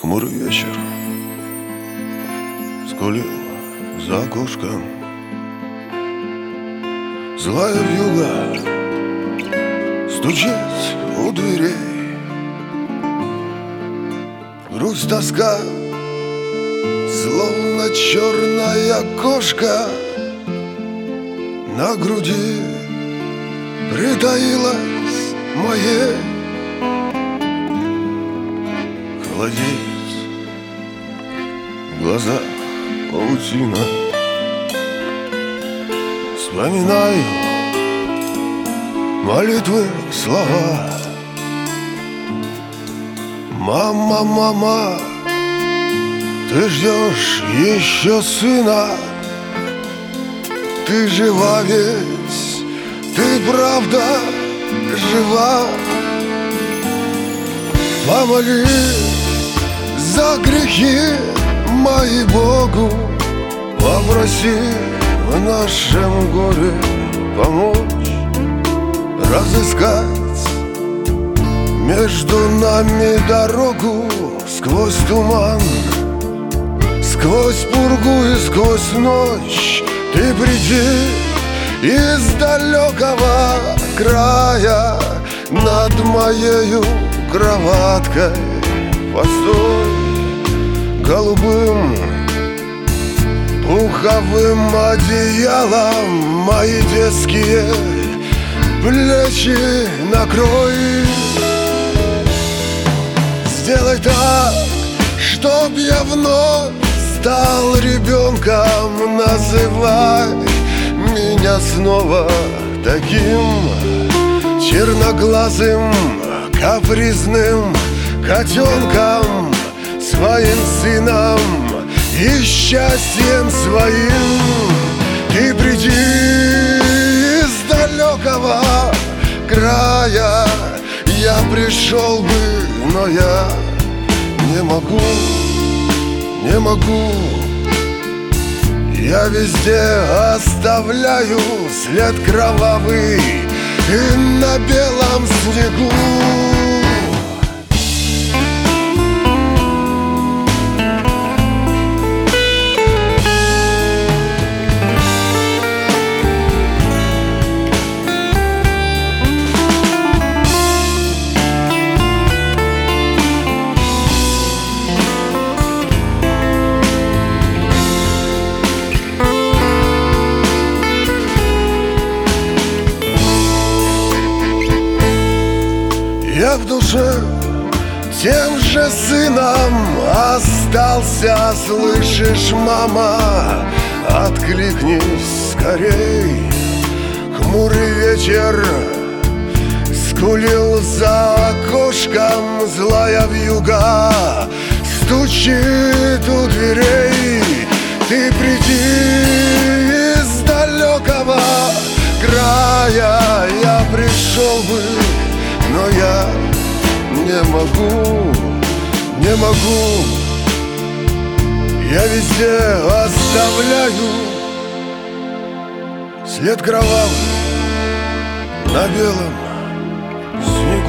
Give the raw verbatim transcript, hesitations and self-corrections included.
Хмурый вечер скулил за окошком. Злая вьюга стучит у дверей. Грусть, тоска, словно черная кошка, на груди притаилась моей. Холодеет в глазах паутина. Вспоминаю молитвы, слова. Мама, мама, ты ждешь еще сына. Ты жива ведь, ты правда жива. Помолись за грехи мои Богу, попроси в нашем горе помочь, разыскать между нами дорогу сквозь туман, сквозь пургу и сквозь ночь. Ты приди из далекого края над моею кроваткой. Постой голубым пуховым одеялом мои детские плечи накрой. Сделай так, чтоб я вновь стал ребенком. Называй меня снова таким черноглазым, капризным котенком, своим сыном и счастьем своим. Ты приди из далекого края. Я пришел бы, но я не могу, не могу. Я везде оставляю след кровавый и на белом снегу. Я в душе тем же сыном остался. Слышишь, мама, откликнись скорей. Хмурый вечер скулил за окошком. Злая вьюга стучит у дверей. Ты приди из далекого края. Я пришел бы, но я не могу, не могу. Я везде оставляю след кровавый на белом снегу.